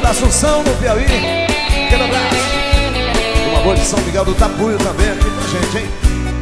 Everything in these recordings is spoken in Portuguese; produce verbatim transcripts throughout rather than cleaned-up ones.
da Assunção, no Piauí. Aquele abraço. Uma boa de São Miguel do Tapuio também aqui pra gente, hein?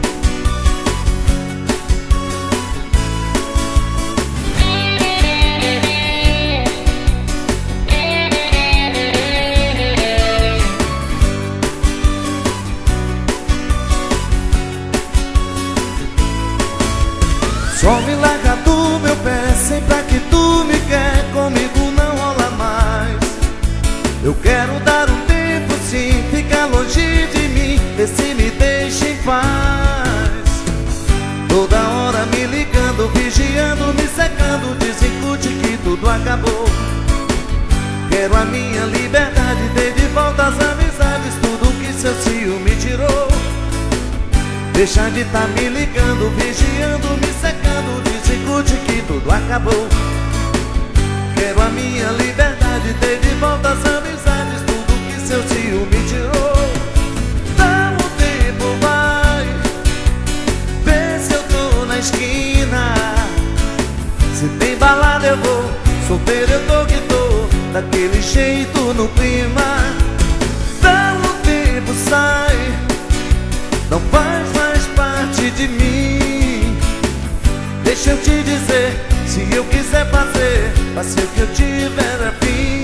Só me larga do meu pé, sempre que tu me quer, comigo não rola mais. Eu quero dar um tempo sim, ficar longe de mim, vê se me deixa em paz. Toda hora me ligando, vigiando, me secando, desincute que tudo acabou. Quero a minha liberdade, ter de volta as amizades, tudo que seu ciúme tirou. Deixa de tá me ligando, vigiando, me secando, desincute que tudo acabou. Quero a minha liberdade, ter de volta as amizades, tudo que seu ciúme tirou. Dá um tempo, vai, vê se eu tô na esquina. Se tem balada eu vou, solteiro eu tô que tô, daquele jeito no clima. Dá um tempo, sai, não faz mais parte de mim. Deixa eu te dizer, se eu quiser fazer, faça o que eu tiver a fim.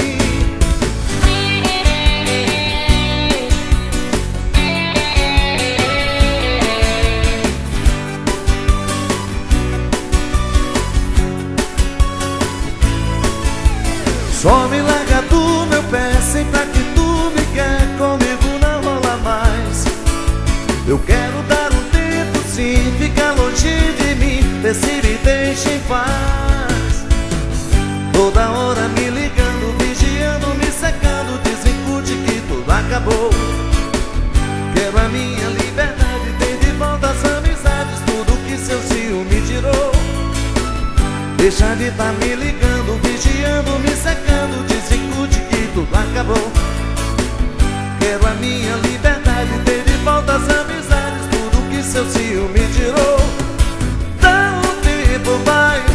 Só me larga do meu pé, sempre que tu me quer, comigo não rola mais. Eu quero dar um tempo sim, ficar longe de mim, vê se me deixa em paz. Toda hora me ligando, vigiando, me secando, desincute que tudo acabou. Quero a minha liberdade, ter de volta as amizades, tudo que seu ciúme tirou. Deixa de tá me ligando, vigiando, me secando, desincute que tudo acabou. Quero a minha liberdade, ter de volta as amizades, tudo que seu ciúme tirou. Dá um tempo, vai,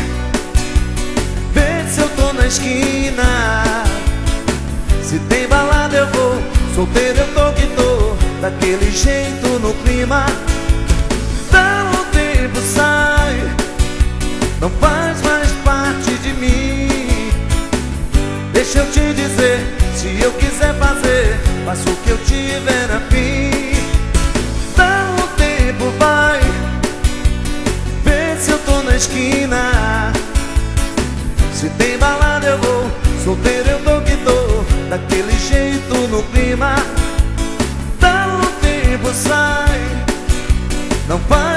vê se eu tô na esquina. Se tem balada eu vou, solteiro eu tô que tô, daquele jeito no clima. Dá um tempo, sai, não faz mais parte de mim. Deixa eu te dizer, se eu quiser fazer, faço o que eu tiver a fim. Dá um tempo, vai, vê se eu tô na esquina. Se tem balada eu vou, solteiro eu tô que tô, daquele jeito no clima. Dá um tempo, sai, não faz